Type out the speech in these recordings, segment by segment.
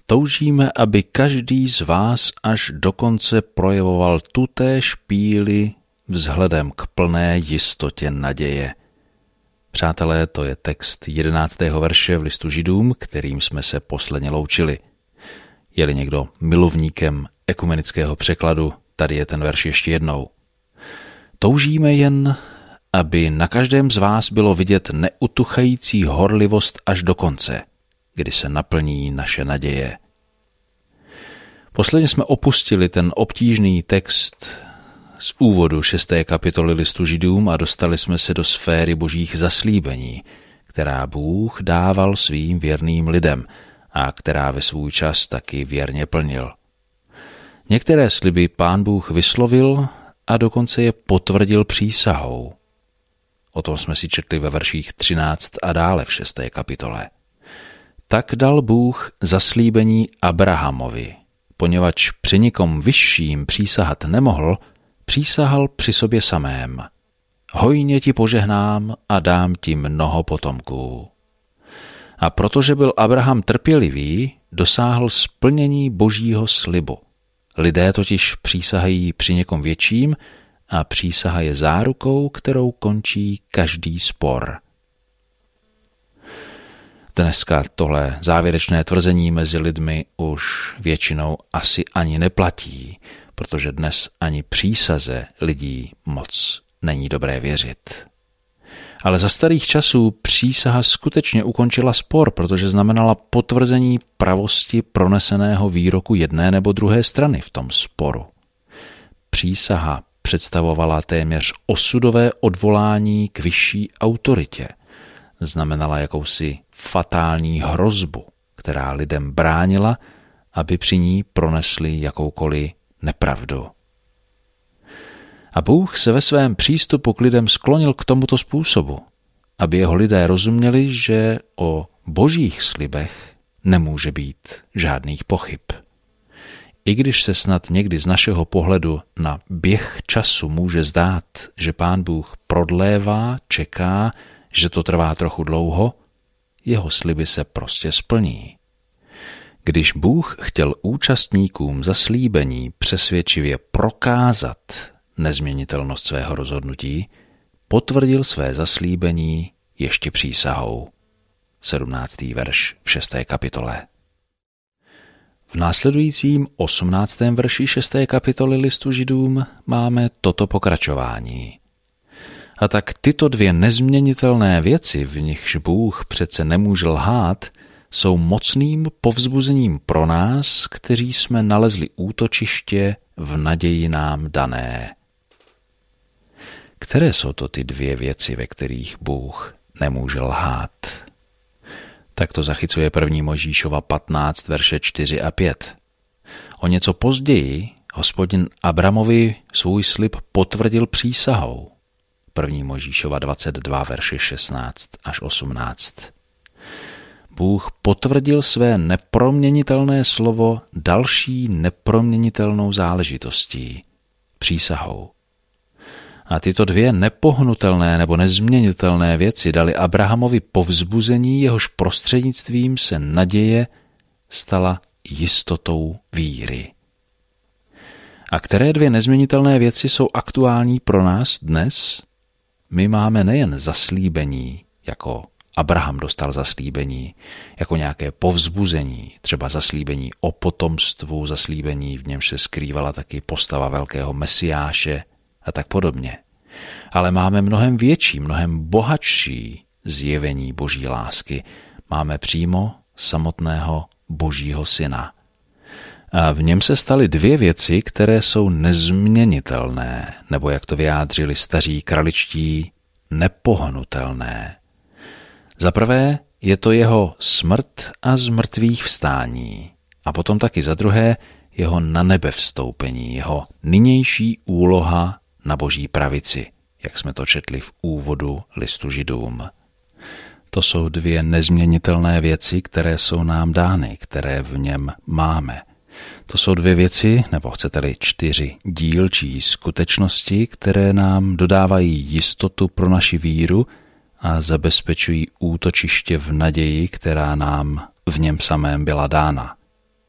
toužíme, aby každý z vás až do konce projevoval tutéž píli vzhledem k plné jistotě naděje. Přátelé, to je text 11. verše v listu Židům, kterým jsme se posledně loučili. Je-li někdo milovníkem ekumenického překladu, tady je ten verš ještě jednou. Toužíme jen, aby na každém z vás bylo vidět neutuchající horlivost až do konce, kdy se naplní naše naděje. Posledně jsme opustili ten obtížný text z úvodu 6. kapitoly listu Židům a dostali jsme se do sféry božích zaslíbení, která Bůh dával svým věrným lidem a která ve svůj čas taky věrně plnil. Některé sliby Pán Bůh vyslovil a dokonce je potvrdil přísahou. O tom jsme si četli ve verších 13 a dále v 6. kapitole. Tak dal Bůh zaslíbení Abrahamovi, poněvadž při nikom vyšším přísahat nemohl, přísahal při sobě samém. Hojně ti požehnám a dám ti mnoho potomků. A protože byl Abraham trpělivý, dosáhl splnění božího slibu. Lidé totiž přísahají při někom větším a přísaha je zárukou, kterou končí každý spor. Dneska tohle závěrečné tvrzení mezi lidmi už většinou asi ani neplatí, protože dnes ani přísaze lidí moc není dobré věřit. Ale za starých časů přísaha skutečně ukončila spor, protože znamenala potvrzení pravosti proneseného výroku jedné nebo druhé strany v tom sporu. Přísaha představovala téměř osudové odvolání k vyšší autoritě. Znamenala jakousi fatální hrozbu, která lidem bránila, aby při ní pronesli jakoukoliv nepravdu. A Bůh se ve svém přístupu k lidem sklonil k tomuto způsobu, aby jeho lidé rozuměli, že o božích slibech nemůže být žádných pochyb. I když se snad někdy z našeho pohledu na běh času může zdát, že Pán Bůh prodlévá, čeká, že to trvá trochu dlouho, jeho sliby se prostě splní. Když Bůh chtěl účastníkům zaslíbení přesvědčivě prokázat nezměnitelnost svého rozhodnutí, potvrdil své zaslíbení ještě přísahou. 17. verš v 6. kapitole. V následujícím 18. verši 6. kapitoly listu Židům máme toto pokračování. A tak tyto dvě nezměnitelné věci, v nichž Bůh přece nemůže lhát, jsou mocným povzbuzením pro nás, kteří jsme nalezli útočiště v naději nám dané. Které jsou to ty dvě věci, ve kterých Bůh nemůže lhát? Tak to zachycuje 1. Mojžíšova 15, verše 4 a 5. O něco později Hospodin Abramovi svůj slib potvrdil přísahou. 1. Mojžíšova 22, verše 16 až 18. Bůh potvrdil své neproměnitelné slovo další neproměnitelnou záležitostí, přísahou. A tyto dvě nepohnutelné nebo nezměnitelné věci dali Abrahamovi povzbuzení, jehož prostřednictvím se naděje stala jistotou víry. A které dvě nezměnitelné věci jsou aktuální pro nás dnes? My máme nejen zaslíbení, jako Abraham dostal zaslíbení, jako nějaké povzbuzení, třeba zaslíbení o potomstvu, zaslíbení, v němž se skrývala taky postava velkého mesiáše a tak podobně. Ale máme mnohem větší, mnohem bohatší zjevení boží lásky. Máme přímo samotného božího syna. A v něm se staly dvě věci, které jsou nezměnitelné, nebo jak to vyjádřili staří kraličtí, nepohnutelné. Za prvé je to jeho smrt a zmrtvých vstání. A potom taky za druhé jeho na nebe vstoupení, jeho nynější úloha na boží pravici, jak jsme to četli v úvodu listu Židům. To jsou dvě nezměnitelné věci, které jsou nám dány, které v něm máme. To jsou dvě věci, nebo chcete-li 4 dílčí skutečnosti, které nám dodávají jistotu pro naši víru a zabezpečují útočiště v naději, která nám v něm samém byla dána.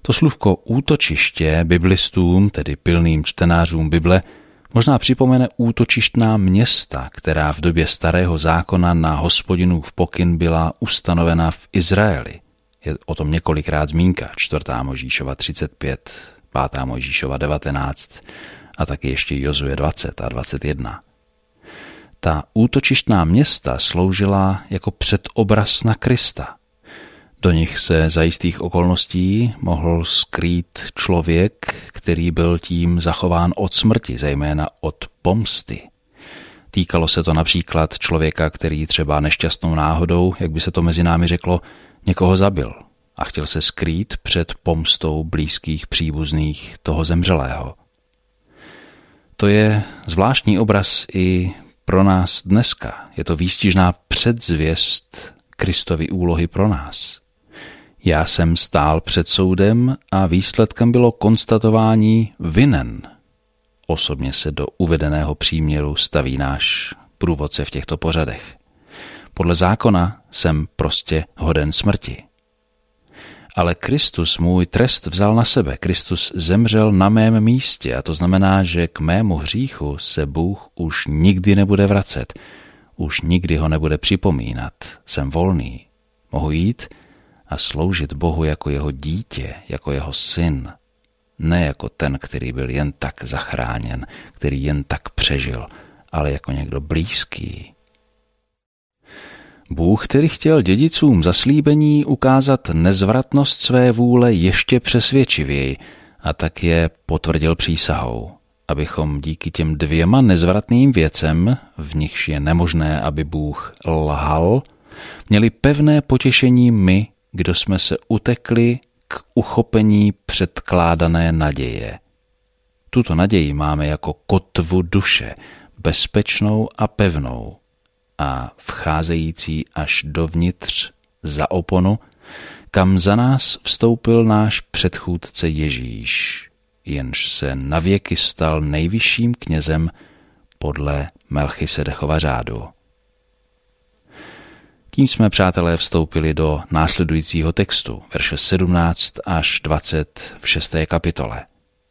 To slůvko útočiště biblistům, tedy pilným čtenářům Bible, možná připomene útočištná města, která v době Starého zákona na Hospodinův pokyn byla ustanovena v Izraeli. Je o tom několikrát zmínka, 4. Mojžíšova 35, 5. Mojžíšova 19 a taky ještě Jozue 20 a 21. Ta útočištná města sloužila jako předobraz na Krista. Do nich se za jistých okolností mohl skrýt člověk, který byl tím zachován od smrti, zejména od pomsty. Týkalo se to například člověka, který třeba nešťastnou náhodou, jak by se to mezi námi řeklo, někoho zabil a chtěl se skrýt před pomstou blízkých příbuzných toho zemřelého. To je zvláštní obraz i pro nás dneska. Je to výstižná předzvěst Kristovy úlohy pro nás. Já jsem stál před soudem a výsledkem bylo konstatování vinen. Osobně se do uvedeného příměru staví náš průvodce v těchto pořadech. Podle zákona jsem prostě hoden smrti. Ale Kristus můj trest vzal na sebe. Kristus zemřel na mém místě a to znamená, že k mému hříchu se Bůh už nikdy nebude vracet. Už nikdy ho nebude připomínat. Jsem volný. Mohu jít a sloužit Bohu jako jeho dítě, jako jeho syn. Ne jako ten, který byl jen tak zachráněn, který jen tak přežil, ale jako někdo blízký. Bůh, který chtěl dědicům zaslíbení ukázat nezvratnost své vůle ještě přesvědčivěji a tak je potvrdil přísahou, abychom díky těm 2 nezvratným věcem, v nichž je nemožné, aby Bůh lhal, měli pevné potěšení my, kdo jsme se utekli k uchopení předkládané naděje. Tuto naději máme jako kotvu duše, bezpečnou a pevnou, a vcházející až dovnitř za oponu, kam za nás vstoupil náš předchůdce Ježíš, jenž se navěky stal nejvyšším knězem podle Melchisedechova řádu. Tím jsme, přátelé, vstoupili do následujícího textu, verše 17 až 20 v 6. kapitole.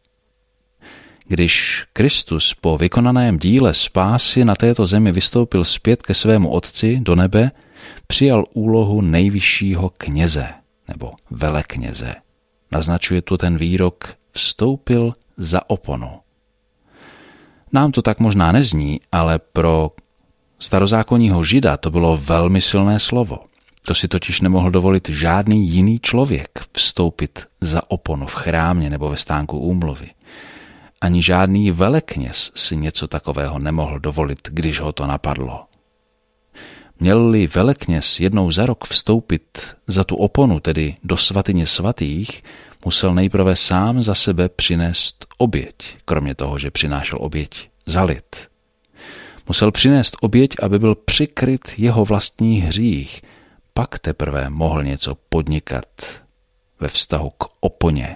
Když Kristus po vykonaném díle spásy na této zemi vystoupil zpět ke svému Otci do nebe, přijal úlohu nejvyššího kněze nebo velekněze. Naznačuje tu ten výrok vstoupil za oponu. Nám to tak možná nezní, ale pro starozákonního Žida to bylo velmi silné slovo. To si totiž nemohl dovolit žádný jiný člověk vstoupit za oponu v chrámě nebo ve stánku úmluvy. Ani žádný velekněz si něco takového nemohl dovolit, když ho to napadlo. Měl-li velekněz jednou za rok vstoupit za tu oponu, tedy do svatyně svatých, musel nejprve sám za sebe přinést oběť, kromě toho, že přinášel oběť za lid. Musel přinést oběť, aby byl přikryt jeho vlastní hřích, pak teprve mohl něco podnikat ve vztahu k oponě.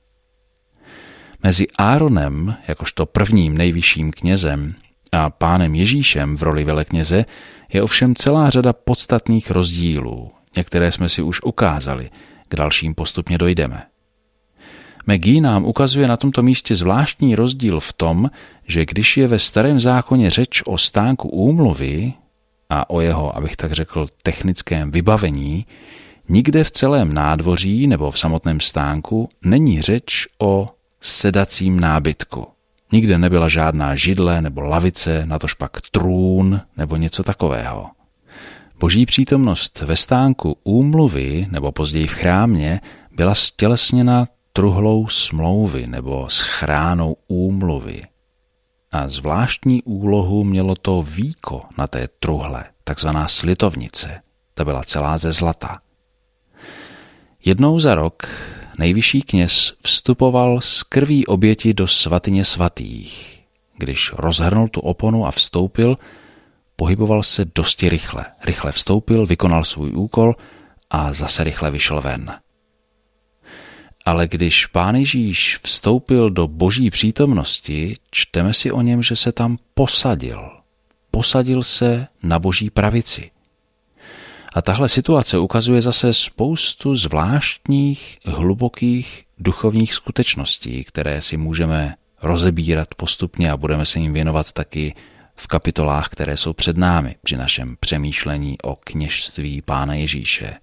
Mezi Áronem, jakožto prvním nejvyšším knězem, a Pánem Ježíšem v roli velekněze je ovšem celá řada podstatných rozdílů. Některé jsme si už ukázali, k dalším postupně dojdeme. McGee nám ukazuje na tomto místě zvláštní rozdíl v tom, že když je ve Starém zákoně řeč o stánku úmluvy a o jeho, abych tak řekl, technickém vybavení, nikde v celém nádvoří nebo v samotném stánku není řeč o sedacím nábytku. Nikde nebyla žádná židle nebo lavice, natož pak trůn nebo něco takového. Boží přítomnost ve stánku úmluvy nebo později v chrámě byla stělesněna truhlou smlouvy nebo schránou úmluvy. A zvláštní úlohu mělo to víko na té truhle, takzvaná slitovnice. Ta byla celá ze zlata. Jednou za rok nejvyšší kněz vstupoval z krví oběti do svatyně svatých. Když rozhrnul tu oponu a vstoupil, pohyboval se dosti rychle. Rychle vstoupil, vykonal svůj úkol a zase rychle vyšel ven. Ale když Pán Ježíš vstoupil do Boží přítomnosti, čteme si o něm, že se tam posadil. Posadil se na Boží pravici. A tahle situace ukazuje zase spoustu zvláštních, hlubokých duchovních skutečností, které si můžeme rozebírat postupně a budeme se jim věnovat taky v kapitolách, které jsou před námi při našem přemýšlení o kněžství Pána Ježíše.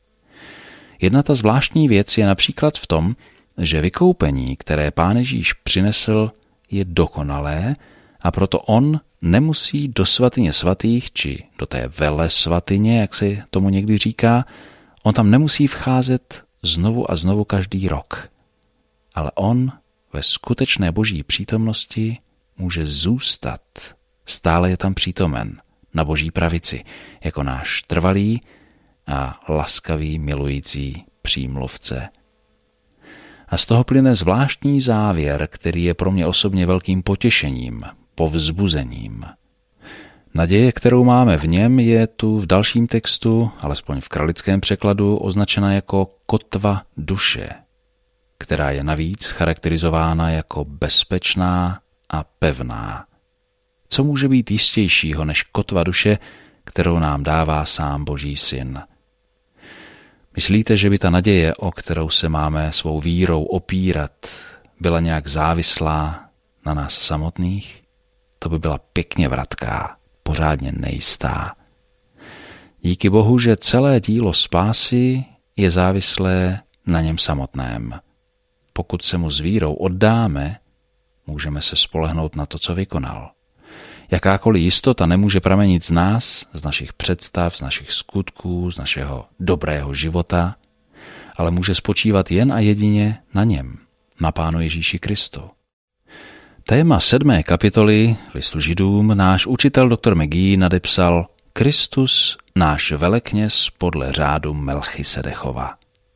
Jedna ta zvláštní věc je například v tom, že vykoupení, které Pán Ježíš přinesl, je dokonalé a proto on nemusí do svatyně svatých, či do té velesvatyně, jak se tomu někdy říká, on tam nemusí vcházet znovu a znovu každý rok. Ale on ve skutečné boží přítomnosti může zůstat. Stále je tam přítomen na boží pravici, jako náš trvalý a laskavý milující přímluvce. A z toho plyne zvláštní závěr, který je pro mě osobně velkým potěšením, povzbuzením. Naděje, kterou máme v něm, je tu v dalším textu, alespoň v kralickém překladu, označena jako kotva duše, která je navíc charakterizována jako bezpečná a pevná. Co může být jistějšího než kotva duše, kterou nám dává sám Boží syn? Myslíte, že by ta naděje, o kterou se máme svou vírou opírat, byla nějak závislá na nás samotných? To by byla pěkně vratká, pořádně nejistá. Díky Bohu, že celé dílo spásy je závislé na něm samotném. Pokud se mu s vírou oddáme, můžeme se spolehnout na to, co vykonal. Jakákoliv jistota nemůže pramenit z nás, z našich představ, z našich skutků, z našeho dobrého života, ale může spočívat jen a jedině na něm, na Pánu Ježíši Kristu. Téma 7. kapitoly listu Židům náš učitel dr. McGee nadepsal Kristus, náš velekněz podle řádu Melchisedechova.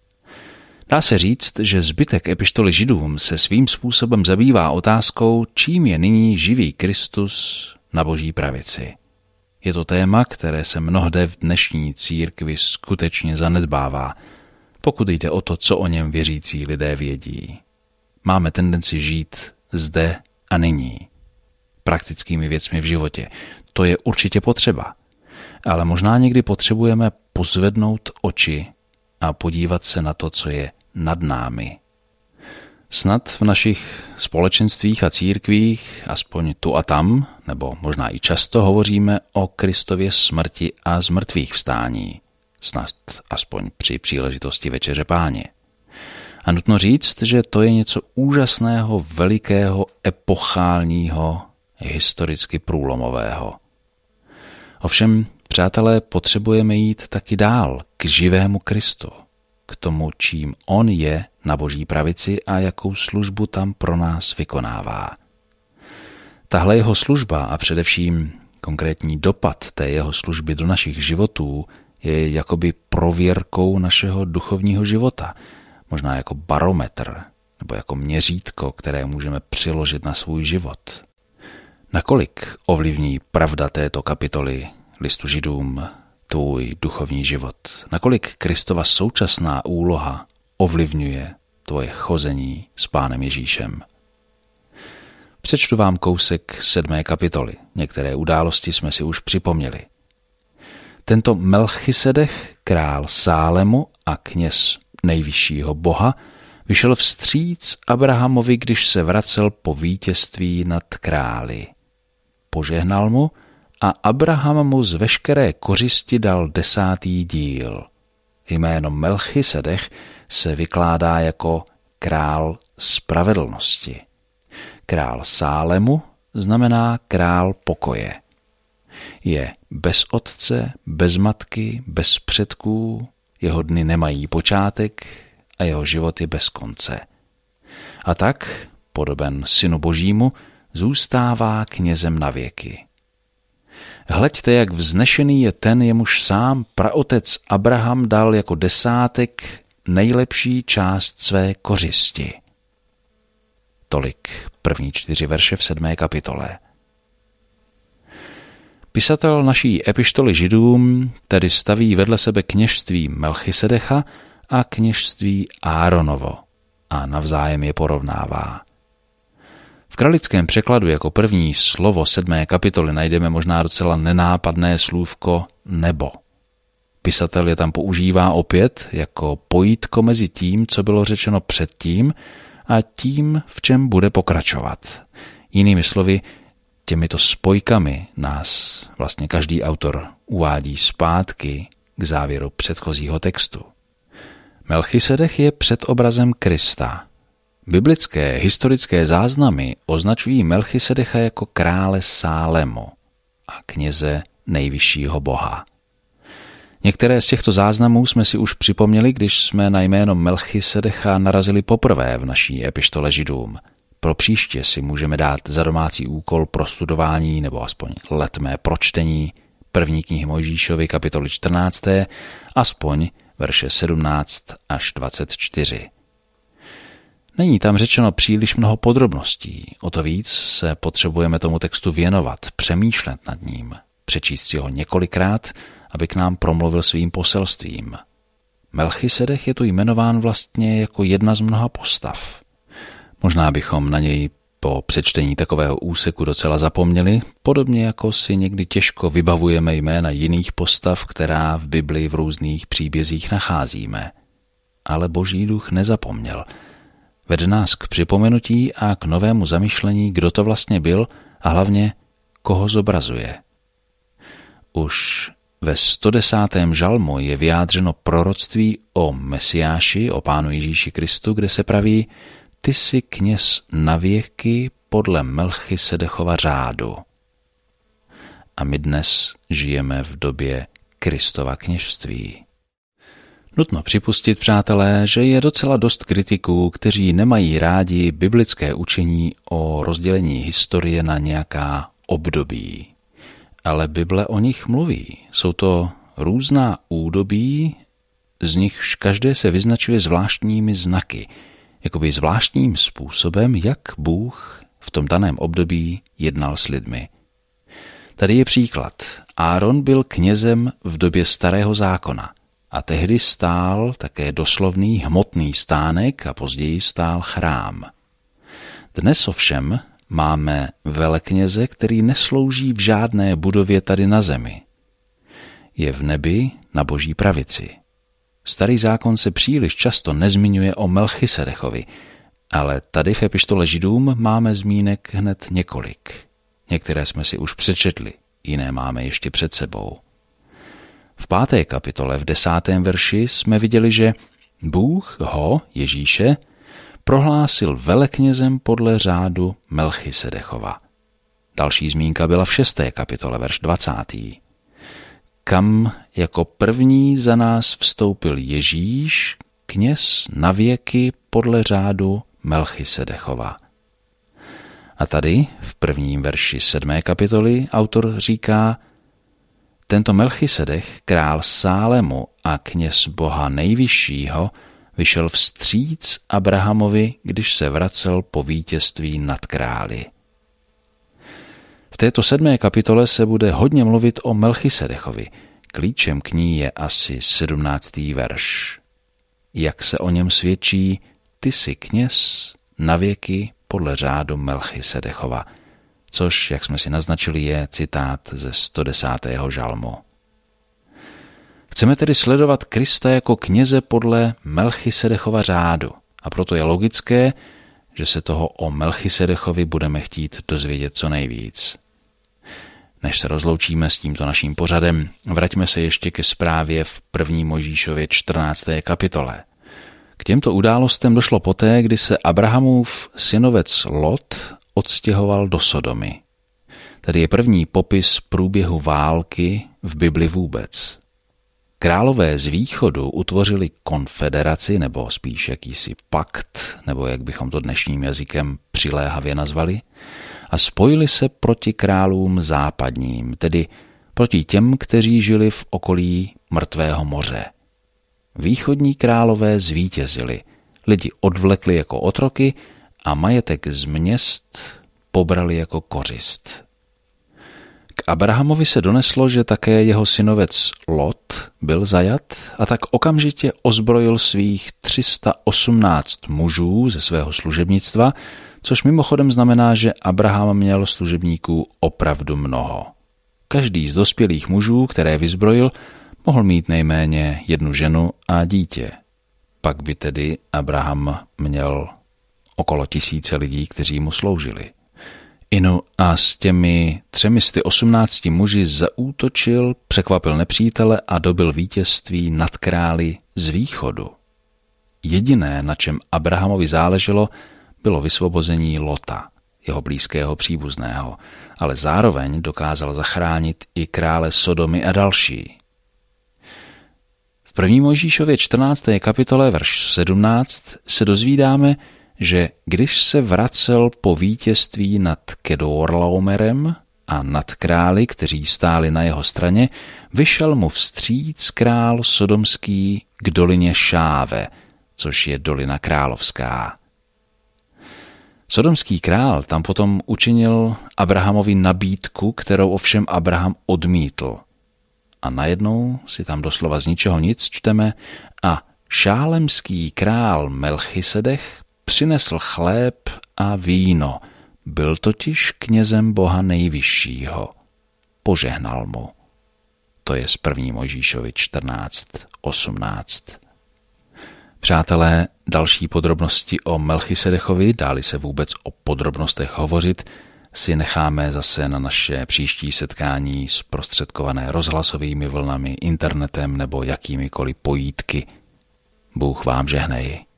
Dá se říct, že zbytek epištoly Židům se svým způsobem zabývá otázkou, čím je nyní živý Kristus na boží pravici. Je to téma, které se mnohde v dnešní církvi skutečně zanedbává, pokud jde o to, co o něm věřící lidé vědí. Máme tendenci žít zde a nyní, praktickými věcmi v životě. To je určitě potřeba, ale možná někdy potřebujeme pozvednout oči a podívat se na to, co je nad námi. Snad v našich společenstvích a církvích, aspoň tu a tam, nebo možná i často hovoříme o Kristově smrti a zmrtvých vstání. Snad aspoň při příležitosti Večeře Páně. A nutno říct, že to je něco úžasného, velikého, epochálního, historicky průlomového. Ovšem, přátelé, potřebujeme jít taky dál k živému Kristu, k tomu, čím on je na boží pravici a jakou službu tam pro nás vykonává. Tahle jeho služba a především konkrétní dopad té jeho služby do našich životů je jakoby prověrkou našeho duchovního života, možná jako barometr nebo jako měřítko, které můžeme přiložit na svůj život. Nakolik ovlivní pravda této kapitoly listu Židům tvůj duchovní život? Nakolik Kristova současná úloha ovlivňuje tvoje chození s Pánem Ježíšem? Přečtu vám kousek 7. kapitoly. Některé události jsme si už připomněli. Tento Melchisedech, král Sálemu a kněz nejvyššího Boha, vyšel vstříc Abrahamovi, když se vracel po vítězství nad králi. Požehnal mu a Abraham mu z veškeré kořisti dal 10. díl. Jméno Melchisedech se vykládá jako král spravedlnosti. Král Sálemu znamená král pokoje. Je bez otce, bez matky, bez předků, jeho dny nemají počátek a jeho život je bez konce. A tak, podoben Synu Božímu, zůstává knězem na věky. Hleďte, jak vznešený je ten, jemuž sám praotec Abraham dal jako desátek nejlepší část své kořisti. Tolik první 4 verše v 7. kapitole. Pisatel naší epištoly Židům tedy staví vedle sebe kněžství Melchisedecha a kněžství Áronovo a navzájem je porovnává. V kralickém překladu jako první slovo 7. kapitoly najdeme možná docela nenápadné slůvko nebo. Pisatel je tam používá opět jako pojítko mezi tím, co bylo řečeno předtím, a tím, v čem bude pokračovat. Jinými slovy, těmito spojkami nás vlastně každý autor uvádí zpátky k závěru předchozího textu. Melchisedech je předobrazem Krista. Biblické historické záznamy označují Melchisedecha jako krále Sálemu a kněze nejvyššího Boha. Některé z těchto záznamů jsme si už připomněli, když jsme na jméno Melchisedecha narazili poprvé v naší epištole Židům. Pro příště si můžeme dát za domácí úkol prostudování nebo aspoň letmé pročtení první knihy Mojžíšovy kapitoly 14. aspoň verše 17 až 24. Není tam řečeno příliš mnoho podrobností, o to víc se potřebujeme tomu textu věnovat, přemýšlet nad ním, přečíst si ho několikrát, aby k nám promluvil svým poselstvím. Melchisedech je tu jmenován vlastně jako jedna z mnoha postav. Možná bychom na něj po přečtení takového úseku docela zapomněli, podobně jako si někdy těžko vybavujeme jména jiných postav, která v Biblii v různých příbězích nacházíme. Ale Boží duch nezapomněl. Vede nás k připomenutí a k novému zamyšlení, kdo to vlastně byl a hlavně, koho zobrazuje. Už ve 110. žalmu je vyjádřeno proroctví o Mesiáši, o Pánu Ježíši Kristu, kde se praví: Ty jsi kněz na věky podle Melchisedechova řádu. A my dnes žijeme v době Kristova kněžství. Nutno připustit, přátelé, že je docela dost kritiků, kteří nemají rádi biblické učení o rozdělení historie na nějaká období. Ale Bible o nich mluví. Jsou to různá údobí, z nichž každé se vyznačuje zvláštními znaky, jakoby zvláštním způsobem, jak Bůh v tom daném období jednal s lidmi. Tady je příklad. Áron byl knězem v době Starého zákona a tehdy stál také doslovný hmotný stánek a později stál chrám. Dnes ovšem máme velekněze, který neslouží v žádné budově tady na zemi. Je v nebi na Boží pravici. Starý zákon se příliš často nezmiňuje o Melchisedechovi, ale tady v epištole Židům máme zmínek hned několik. Některé jsme si už přečetli, jiné máme ještě před sebou. V 5. kapitole v 10. verši jsme viděli, že Bůh ho, Ježíše, prohlásil veleknězem podle řádu Melchisedechova. Další zmínka byla v 6. kapitole, verš 20. Kam jako první za nás vstoupil Ježíš, kněz na věky podle řádu Melchisedechova. A tady v 1. verši 7. kapitoly autor říká: Tento Melchisedech, král Sálemu a kněz Boha nejvyššího, vyšel vstříc Abrahamovi, když se vracel po vítězství nad králi. V této 7. kapitole se bude hodně mluvit o Melchisedechovi. Klíčem k ní je asi 17. verš. Jak se o něm svědčí: Ty jsi kněz na věky podle řádu Melchisedechova, což, jak jsme si naznačili, je citát ze 110. žalmu. Chceme tedy sledovat Krista jako kněze podle Melchisedechova řádu a proto je logické, že se toho o Melchisedechovi budeme chtít dozvědět co nejvíc. Než se rozloučíme s tímto naším pořadem, vraťme se ještě ke zprávě v 1. Mojžíšově 14. kapitole. K těmto událostem došlo poté, kdy se Abrahamův synovec Lot odstěhoval do Sodomy. Tady je první popis průběhu války v Bibli vůbec. Králové z východu utvořili konfederaci, nebo spíš jakýsi pakt, nebo jak bychom to dnešním jazykem přiléhavě nazvali, a spojili se proti králům západním, tedy proti těm, kteří žili v okolí Mrtvého moře. Východní králové zvítězili, lidi odvlekli jako otroky a majetek z měst pobrali jako kořist. K Abrahamovi se doneslo, že také jeho synovec Lot byl zajat a tak okamžitě ozbrojil svých 318 mužů ze svého služebnictva, což mimochodem znamená, že Abraham měl služebníků opravdu mnoho. Každý z dospělých mužů, které vyzbrojil, mohl mít nejméně 1 ženu a dítě. Pak by tedy Abraham měl okolo 1000 lidí, kteří mu sloužili. Inu a s těmi 318 muži zaútočil, překvapil nepřítele a dobyl vítězství nad králi z východu. Jediné, na čem Abrahamovi záleželo, bylo vysvobození Lota, jeho blízkého příbuzného, ale zároveň dokázal zachránit i krále Sodomy a další. V 1. Mojžíšově 14. kapitole verš 17 se dozvídáme, že když se vracel po vítězství nad Kedorlaomerem a nad králi, kteří stáli na jeho straně, vyšel mu vstříc král sodomský k dolině Šáve, což je dolina královská. Sodomský král tam potom učinil Abrahamovi nabídku, kterou ovšem Abraham odmítl. A najednou si tam doslova z ničeho nic čteme a šálemský král Melchisedech přinesl chléb a víno, byl totiž knězem Boha nejvyššího. Požehnal mu. To je z 1. Mojžíšovi 14:18. Přátelé, další podrobnosti o Melchisedechovi, dáli se vůbec o podrobnostech hovořit, si necháme zase na naše příští setkání zprostředkované rozhlasovými vlnami, internetem nebo jakýmikoliv pojítky. Bůh vám žehnej.